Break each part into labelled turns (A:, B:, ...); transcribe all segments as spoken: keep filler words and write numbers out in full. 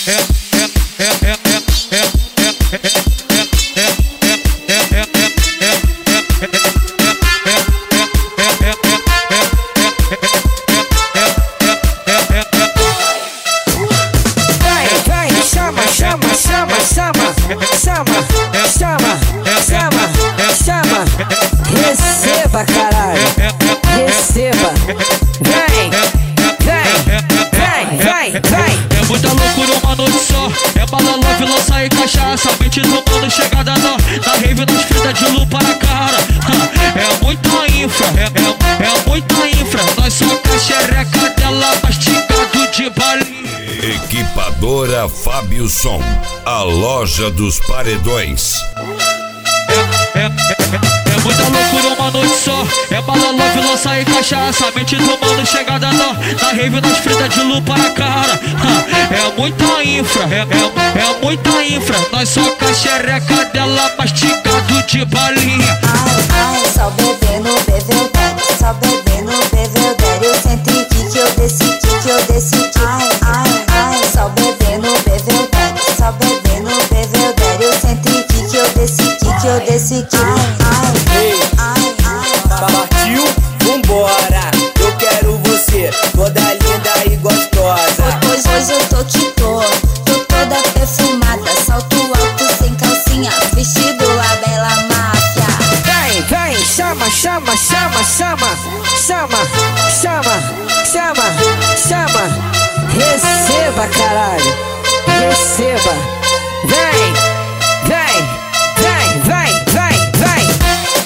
A: Chama, chama, chama, receba, caralho, receba. Vem, vem, vem, vem, vem.
B: É muita loucura uma noite só. É bala, love, lança e cachaça. Mente do mano, chegada na, na rave, nas fitas de lupa na cara. É muita infra, é, é, é muita infra. Nós só com a xereca dela, mastigado de balinha.
C: Equipadora Fábio Som, a loja dos paredões.
B: É, é, é, é muita loucura uma noite só. É bala, love, lança e cachaça. Mente do mano, chegada na, na rave, nas fritas de lupa na cara. É muita infra, é, é, é muita infra. Nós só com a xereca dela, mastigado de balinha.
D: Ai, ai, só bebendo, bebeu daddy. Só bebendo, bebeu daddy. Eu senti que eu decidi, que eu decidi. Ai, ai, ai, só bebendo, bebeu daddy. Só bebendo, bebeu daddy. Eu senti que eu decidi, que eu decidi. Ai,
E: Ei,
D: ai, ai,
E: partiu? Vambora! Eu quero você, toda linda e gostosa.
D: Hoje, hoje eu tô que tô, tô toda perfumada. Salto alto sem calcinha, vestido a bela máfia.
A: Vem, vem, chama, chama, chama, chama, chama, chama, chama, chama, receba, caralho, receba. Vem, vem, vem, vem, vem, vem.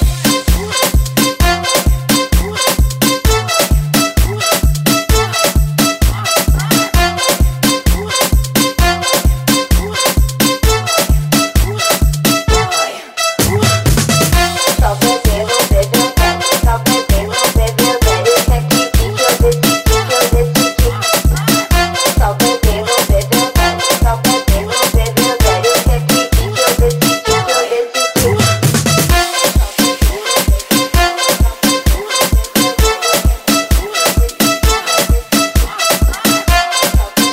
D: Só bebendo, bebeu daddy. Só bebendo, bebeu daddy. Eu senti que eu decidi, que eu decidi. Só bebendo, bebeu daddy. Só bebendo, bebeu daddy. Eu senti que eu decidi, que eu decidi.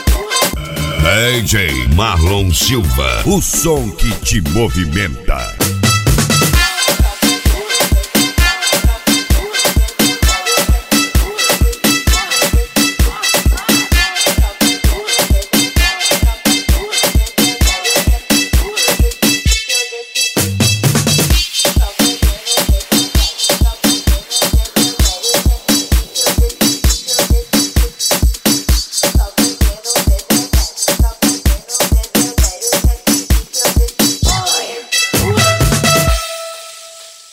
C: D J Marlon Silva, o som que te movimenta.